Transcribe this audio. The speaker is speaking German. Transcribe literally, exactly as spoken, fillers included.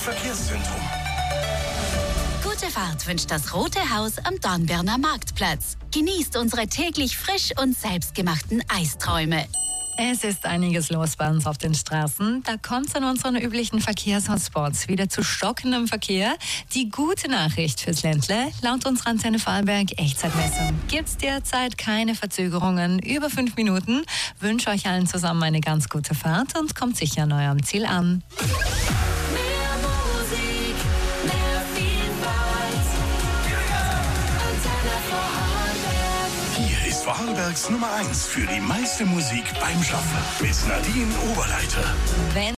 Verkehrszentrum. Gute Fahrt wünscht das Rote Haus am Dornbirner Marktplatz. Genießt unsere täglich frisch und selbstgemachten Eisträume. Es ist einiges los bei uns auf den Straßen. Da kommt es an unseren üblichen Verkehrshotspots wieder zu stockendem Verkehr. Die gute Nachricht fürs Ländle: laut unserer Antenne Vorarlberg Echtzeitmessung gibt es derzeit keine Verzögerungen. Über fünf Minuten. Wünsche euch allen zusammen eine ganz gute Fahrt und kommt sicher an eurem Ziel an. Hier ist Vorarlbergs Nummer eins für die meiste Musik beim Schaffen. Mit Nadine Oberleiter. Wenn